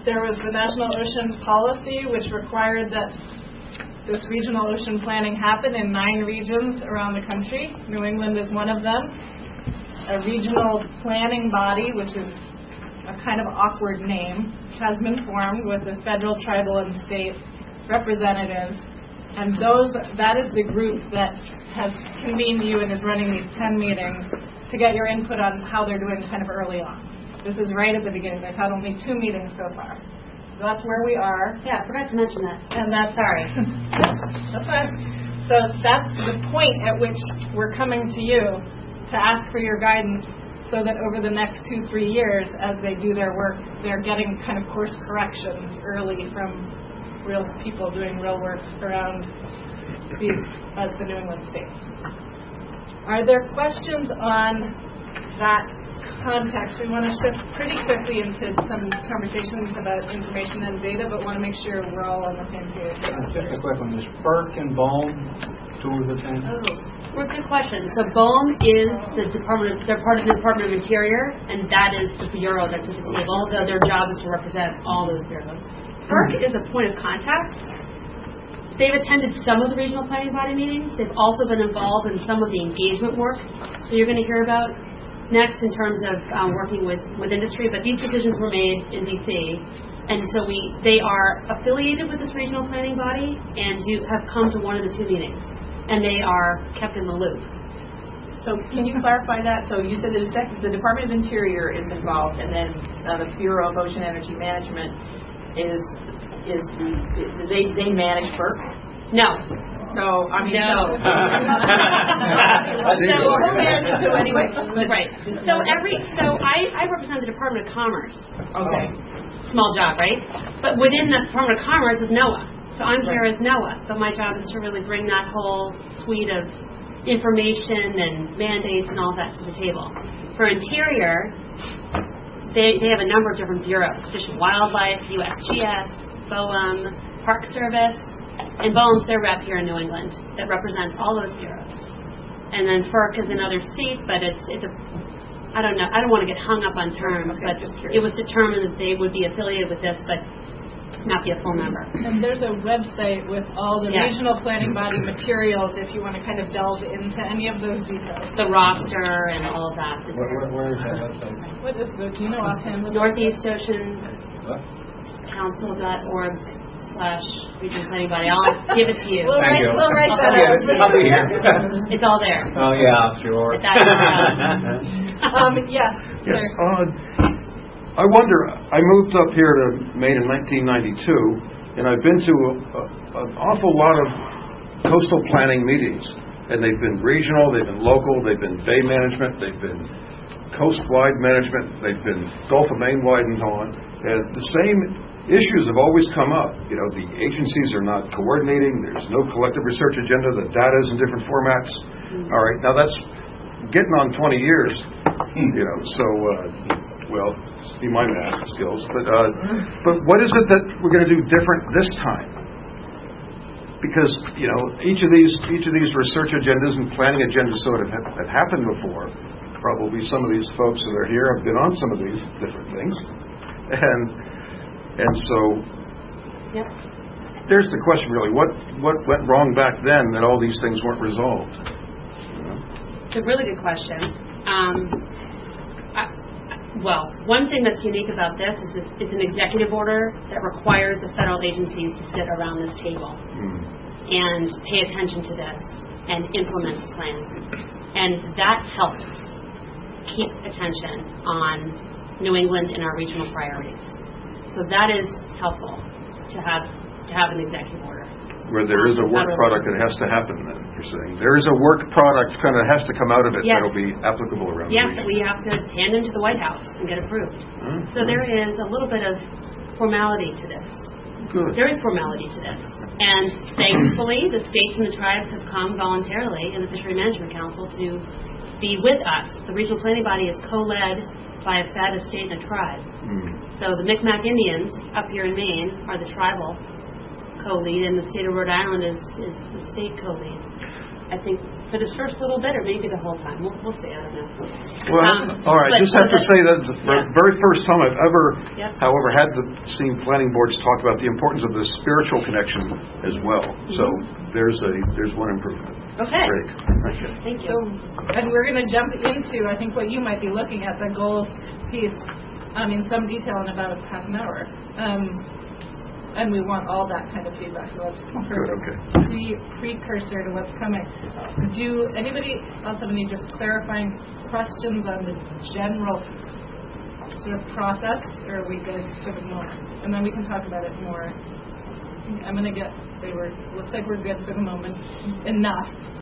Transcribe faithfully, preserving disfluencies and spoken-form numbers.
there was the National Ocean Policy, which required that this regional ocean planning happen in nine regions around the country. New England is one of them. A regional planning body, which is a kind of awkward name, has been formed with the federal, tribal, and state representatives. And those that is the group that has convened you and is running these ten meetings to get your input on how they're doing kind of early on. This is right at the beginning. They've had only two meetings so far. So that's where we are. Yeah, I forgot to mention that. And that's sorry. That's fine. So that's the point at which we're coming to you to ask for your guidance so that over the next two, three years, as they do their work, they're getting kind of course corrections early from real people doing real work around these as the New England states. Are there questions on that context? We want to shift pretty quickly into some conversations about information and data, but want to make sure we're all on the same page. Just a quick one. Is FERC and BOEM two of the same? Oh, well, good question. So BOEM is the Department of, they're part of the Department of Interior, and that is the bureau that's at the table, though their job is to represent all those bureaus. FERC is a point of contact. They've attended some of the regional planning body meetings. They've also been involved in some of the engagement work. So you're going to hear about next in terms of um, working with, with industry. But these decisions were made in D C, and so we they are affiliated with this regional planning body and do have come to one of the two meetings, and they are kept in the loop. So can you clarify that? So you said that the Department of Interior is involved, and then uh, the Bureau of Ocean Energy Management is is the, is they they manage FERC? No. So I mean no. So, so who manages who anyway? But, right. So every so I, I represent the Department of Commerce. Okay. Small job, right? But within the Department of Commerce is NOAA. So I'm here right. as NOAA. But my job is to really bring that whole suite of information and mandates and all that to the table. For Interior, they they have a number of different bureaus: Fish and Wildlife, U S G S, BOEM, Park Service. And BOEM's their rep here in New England that represents all those bureaus. And then FERC is another seat, but it's it's a I don't know I don't want to get hung up on terms, okay, but it was determined that they would be affiliated with this, but not be a full member. And there's a website with all the yeah. regional planning body materials if you want to kind of delve into any of those details. The roster and all of that. Where, where, where is that website? What is the, do you know offhand? Northeast Ocean Council dot org slash regional planning body. I'll give it to you. We'll Thank write, you. we'll write that Yes, out. I'll be here. It's all there. Oh, yeah, sure. At that, uh, um, yes. Yes. Sir. Uh, I wonder, I moved up here to Maine in nineteen ninety-two, and I've been to a, a, an awful lot of coastal planning meetings. And they've been regional, they've been local, they've been bay management, they've been coast-wide management, they've been Gulf of Maine-wide and so on. And the same issues have always come up. You know, the agencies are not coordinating. There's no collective research agenda. The data is in different formats. Mm-hmm. All right, now that's getting on twenty years. You know, so uh, well, see my math skills. But uh, but what is it that we're going to do different this time? Because you know, each of these each of these research agendas and planning agendas sort of have, have happened before. Probably some of these folks that are here have been on some of these different things, and. And so, yep. There's the question really, what, what went wrong back then that all these things weren't resolved? It's a really good question. Um, I, well, one thing that's unique about this is this, it's an executive order that requires the federal agencies to sit around this table mm. and pay attention to this and implement the plan. And that helps keep attention on New England and our regional priorities. So that is helpful to have to have an executive order. Where there is a work product that has to happen then, you're saying. There is a work product kind of has to come out of it yes. that will be applicable around yes, the region. Yes, we have to hand into the White House and get approved. Mm-hmm. So there is a little bit of formality to this. Good. There is formality to this. And thankfully, the states and the tribes have come voluntarily in the Fishery Management Council to be with us. The regional planning body is co-led by a F A D, a state, and a tribe. Mm. So the Micmac Indians up here in Maine are the tribal co-lead, and the state of Rhode Island is, is the state co-lead. I think for this first little bit, or maybe the whole time. We'll, we'll see. I don't know. Well, Um, all right, but- just have to say that it's the ver- Yeah. very first time I've ever, Yep. however, had the, seen planning boards talk about the importance of the spiritual connection as well. So there's a there's one improvement. Okay. Great. Thank you. Thank you. So, and we're going to jump into, I think, what you might be looking at, the goals piece, um, in some detail in about half an hour. Um, and we want all that kind of feedback, so that's Good, perfect. okay. Pre- precursor to what's coming. Do anybody else have any just clarifying questions on the general sort of process, or are we good for the moment? And then we can talk about it more. I'm going to get, say we're, looks like we're good for the moment, enough.